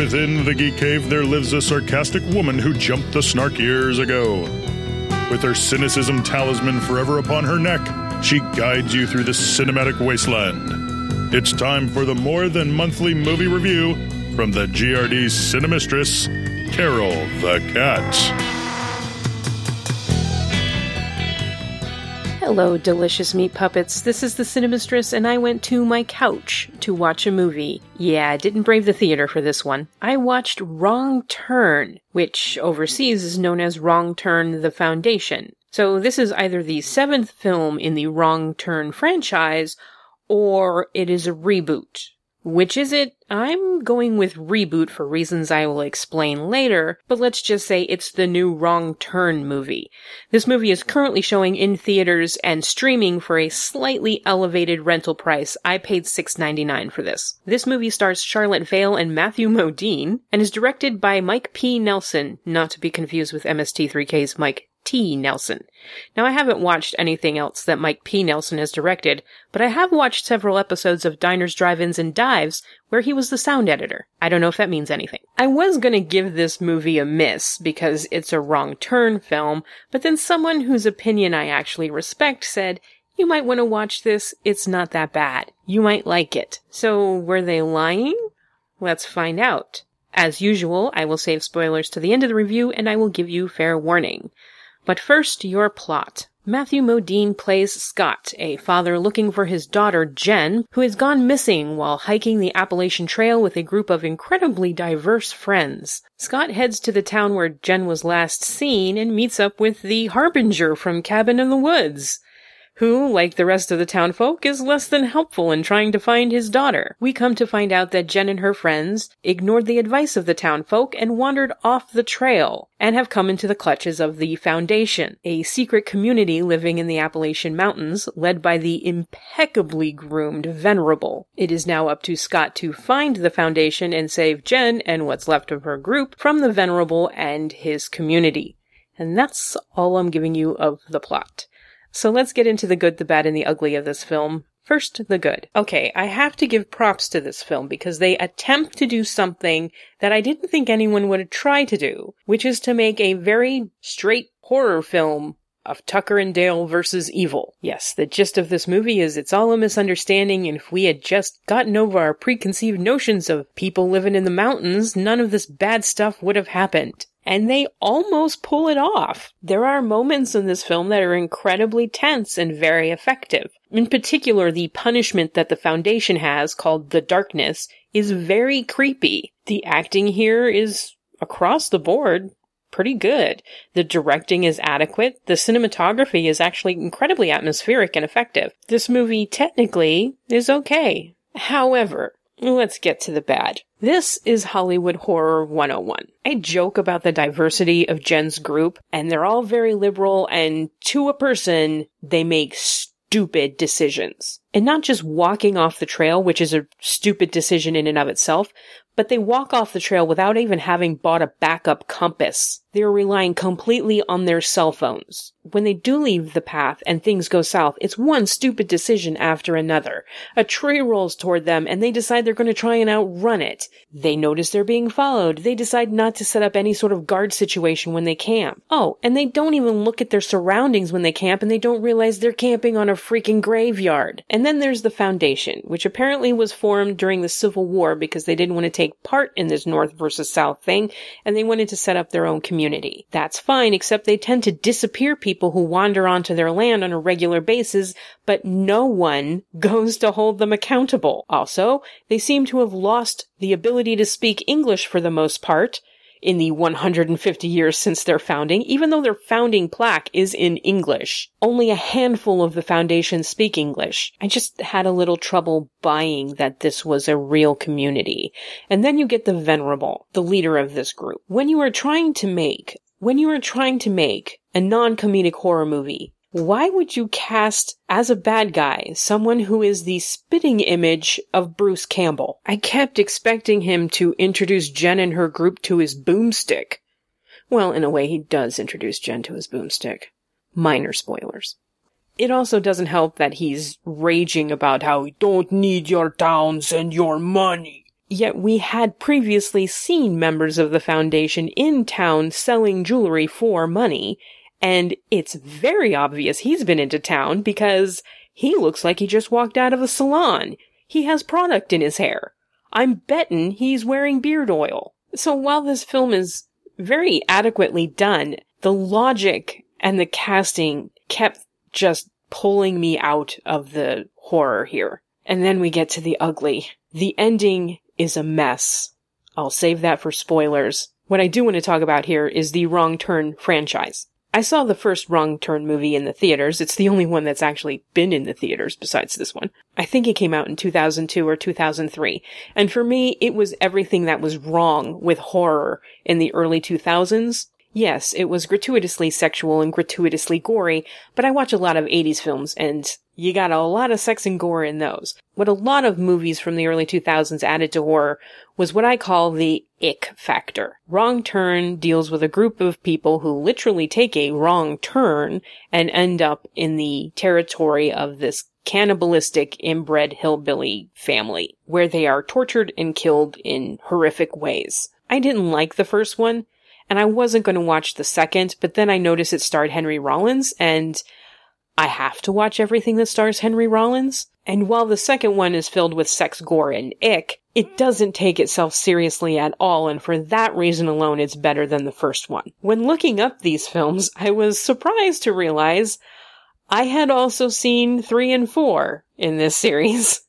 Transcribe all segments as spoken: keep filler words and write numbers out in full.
Within the Geek Cave, there lives a sarcastic woman who jumped the snark years ago. With her cynicism talisman forever upon her neck, she guides you through the cinematic wasteland. It's time for the more than monthly movie review from the G R D Cinemistress, Carol the Cat. Hello, delicious meat puppets. This is the Cinemistress, and I went to my couch to watch a movie. Yeah, I didn't brave the theater for this one. I watched Wrong Turn, which overseas is known as Wrong Turn: The Foundation. So this is either the seventh film in the Wrong Turn franchise, or it is a reboot. Which is it? I'm going with reboot for reasons I will explain later, but let's just say it's the new Wrong Turn movie. This movie is currently showing in theaters and streaming for a slightly elevated rental price. I paid six dollars and ninety-nine cents for this. This movie stars Charlotte Vale and Matthew Modine, and is directed by Mike P. Nelson, not to be confused with M S T three K's Mike T. Nelson. Now, I haven't watched anything else that Mike P. Nelson has directed, but I have watched several episodes of Diners, Drive-Ins, and Dives, where he was the sound editor. I don't know if that means anything. I was going to give this movie a miss, because it's a Wrong Turn film, but then someone whose opinion I actually respect said, you might want to watch this, it's not that bad. You might like it. So, were they lying? Let's find out. As usual, I will save spoilers to the end of the review, and I will give you fair warning. But first, your plot. Matthew Modine plays Scott, a father looking for his daughter Jen, who has gone missing while hiking the Appalachian Trail with a group of incredibly diverse friends. Scott heads to the town where Jen was last seen and meets up with the Harbinger from Cabin in the Woods, who, like the rest of the townfolk, is less than helpful in trying to find his daughter. We come to find out that Jen and her friends ignored the advice of the townfolk and wandered off the trail, and have come into the clutches of the Foundation, a secret community living in the Appalachian Mountains, led by the impeccably groomed Venerable. It is now up to Scott to find the Foundation and save Jen and what's left of her group from the Venerable and his community. And that's all I'm giving you of the plot. So let's get into the good, the bad, and the ugly of this film. First, the good. Okay, I have to give props to this film because they attempt to do something that I didn't think anyone would try to do, which is to make a very straight horror film of Tucker and Dale versus evil. Yes, the gist of this movie is it's all a misunderstanding, and if we had just gotten over our preconceived notions of people living in the mountains, none of this bad stuff would have happened. And they almost pull it off. There are moments in this film that are incredibly tense and very effective. In particular, the punishment that the Foundation has, called the Darkness, is very creepy. The acting here is, across the board, pretty good. The directing is adequate. The cinematography is actually incredibly atmospheric and effective. This movie, technically, is okay. However, let's get to the bad. This is Hollywood Horror one oh one. I joke about the diversity of Jen's group, and they're all very liberal, and to a person, they make stupid decisions. And not just walking off the trail, which is a stupid decision in and of itself, but they walk off the trail without even having bought a backup compass. They're relying completely on their cell phones. When they do leave the path and things go south, it's one stupid decision after another. A tree rolls toward them and they decide they're going to try and outrun it. They notice they're being followed. They decide not to set up any sort of guard situation when they camp. Oh, and they don't even look at their surroundings when they camp, and they don't realize they're camping on a freaking graveyard. And then there's the Foundation, which apparently was formed during the Civil War because they didn't want to take part in this North versus South thing, and they wanted to set up their own community. That's fine, except they tend to disappear people who wander onto their land on a regular basis, but no one goes to hold them accountable. Also, they seem to have lost the ability to speak English for the most part in the one hundred fifty years since their founding, even though their founding plaque is in English. Only a handful of the Foundation speak English. I just had a little trouble buying that this was a real community. And then you get the Venerable, the leader of this group. When you are trying to make, when you are trying to make a non-comedic horror movie, why would you cast as a bad guy someone who is the spitting image of Bruce Campbell? I kept expecting him to introduce Jen and her group to his boomstick. Well, in a way, he does introduce Jen to his boomstick. Minor spoilers. It also doesn't help that he's raging about how we don't need your towns and your money. Yet we had previously seen members of the Foundation in town selling jewelry for money, and it's very obvious he's been into town because he looks like he just walked out of a salon. He has product in his hair. I'm bettin' he's wearing beard oil. So while this film is very adequately done, the logic and the casting kept just pulling me out of the horror here. And then we get to the ugly. The ending is a mess. I'll save that for spoilers. What I do want to talk about here is the Wrong Turn franchise. I saw the first Wrong Turn movie in the theaters. It's the only one that's actually been in the theaters besides this one. I think it came out in two thousand two or two thousand three. And for me, it was everything that was wrong with horror in the early two thousands. Yes, it was gratuitously sexual and gratuitously gory, but I watch a lot of eighties films, and you got a lot of sex and gore in those. What a lot of movies from the early two thousands added to horror was what I call the ick factor. Wrong Turn deals with a group of people who literally take a wrong turn and end up in the territory of this cannibalistic, inbred hillbilly family, where they are tortured and killed in horrific ways. I didn't like the first one, and I wasn't going to watch the second, but then I noticed it starred Henry Rollins, and I have to watch everything that stars Henry Rollins. And while the second one is filled with sex, gore, and ick, it doesn't take itself seriously at all, and for that reason alone, it's better than the first one. When looking up these films, I was surprised to realize I had also seen three and four in this series.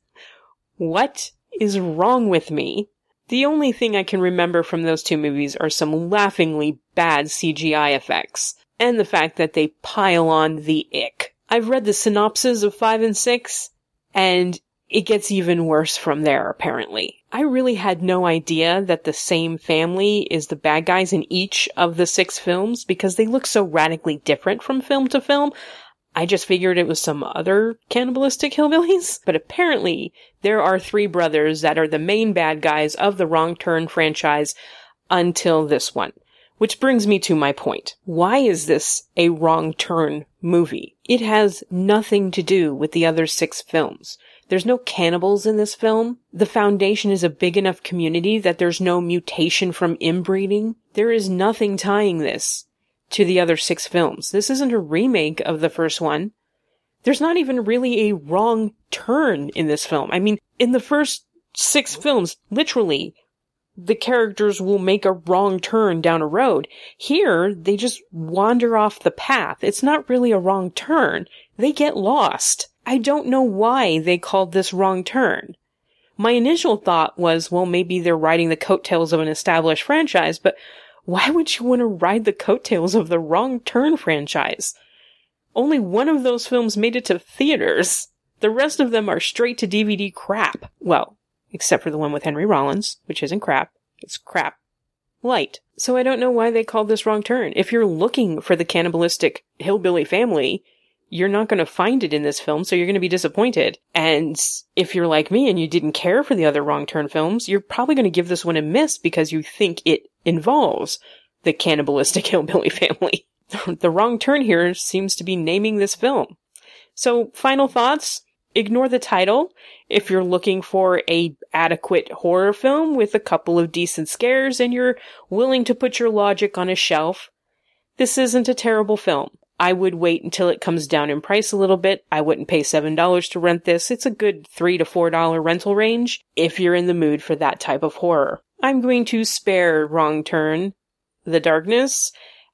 What is wrong with me? The only thing I can remember from those two movies are some laughingly bad C G I effects, and the fact that they pile on the ick. I've read the synopses of five and six, and it gets even worse from there, apparently. I really had no idea that the same family is the bad guys in each of the six films, because they look so radically different from film to film. I just figured it was some other cannibalistic hillbillies. But apparently, there are three brothers that are the main bad guys of the Wrong Turn franchise until this one. Which brings me to my point. Why is this a Wrong Turn movie? It has nothing to do with the other six films. There's no cannibals in this film. The Foundation is a big enough community that there's no mutation from inbreeding. There is nothing tying this to the other six films. This isn't a remake of the first one. There's not even really a wrong turn in this film. I mean, in the first six films, literally, the characters will make a wrong turn down a road. Here, they just wander off the path. It's not really a wrong turn. They get lost. I don't know why they called this Wrong Turn. My initial thought was, well, maybe they're riding the coattails of an established franchise, but why would you want to ride the coattails of the Wrong Turn franchise? Only one of those films made it to theaters. The rest of them are straight to D V D crap. Well, except for the one with Henry Rollins, which isn't crap. It's crap light. So I don't know why they called this Wrong Turn. If you're looking for the cannibalistic hillbilly family, you're not going to find it in this film, so you're going to be disappointed. And if you're like me and you didn't care for the other Wrong Turn films, you're probably going to give this one a miss because you think it involves the cannibalistic hillbilly family. The Wrong Turn here seems to be naming this film. So, final thoughts? Ignore the title if you're looking for a adequate horror film with a couple of decent scares and you're willing to put your logic on a shelf. This isn't a terrible film. I would wait until it comes down in price a little bit. I wouldn't pay seven dollars to rent this. It's a good three to four dollars rental range if you're in the mood for that type of horror. I'm going to spare Wrong Turn, The Darkness,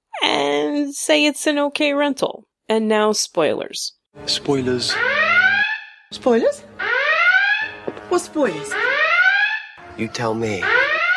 and say it's an okay rental. And now, spoilers. Spoilers. Spoilers? What spoilers? You tell me.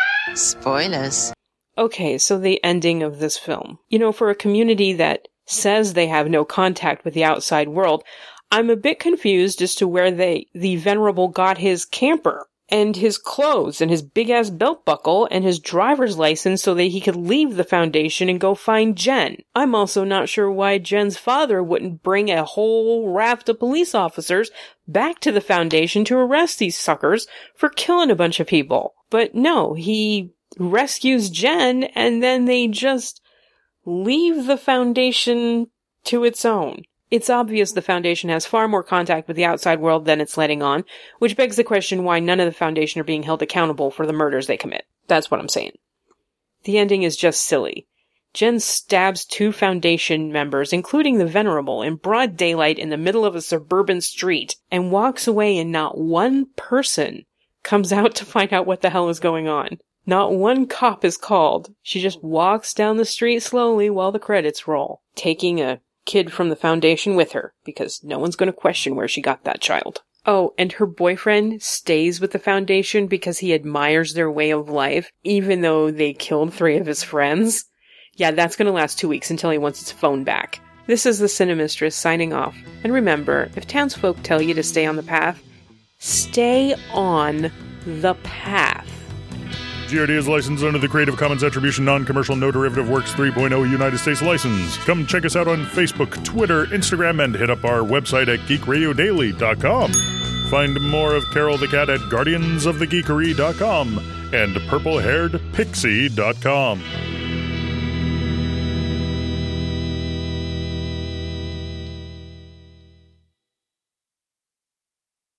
Spoilers. Okay, so the ending of this film. You know, for a community that says they have no contact with the outside world, I'm a bit confused as to where they, the Venerable got his camper, and his clothes, and his big-ass belt buckle, and his driver's license so that he could leave the Foundation and go find Jen. I'm also not sure why Jen's father wouldn't bring a whole raft of police officers back to the Foundation to arrest these suckers for killing a bunch of people. But no, he rescues Jen, and then they just leave the Foundation to its own. It's obvious the Foundation has far more contact with the outside world than it's letting on, which begs the question why none of the Foundation are being held accountable for the murders they commit. That's what I'm saying. The ending is just silly. Jen stabs two Foundation members, including the Venerable, in broad daylight in the middle of a suburban street, and walks away, and not one person comes out to find out what the hell is going on. Not one cop is called. She just walks down the street slowly while the credits roll, taking a kid from the Foundation with her, because no one's going to question where she got that child. Oh, and her boyfriend stays with the Foundation because he admires their way of life, even though they killed three of his friends. Yeah, that's going to last two weeks until he wants his phone back. This is the Cinemistress signing off. And remember, if townsfolk tell you to stay on the path, stay on the path. G R D is licensed under the Creative Commons Attribution Non-Commercial No Derivative Works three point oh United States license. Come check us out on Facebook, Twitter, Instagram, and hit up our website at geek radio daily dot com. Find more of Carol the Cat at guardians of the geekery dot com and purple haired pixie dot com.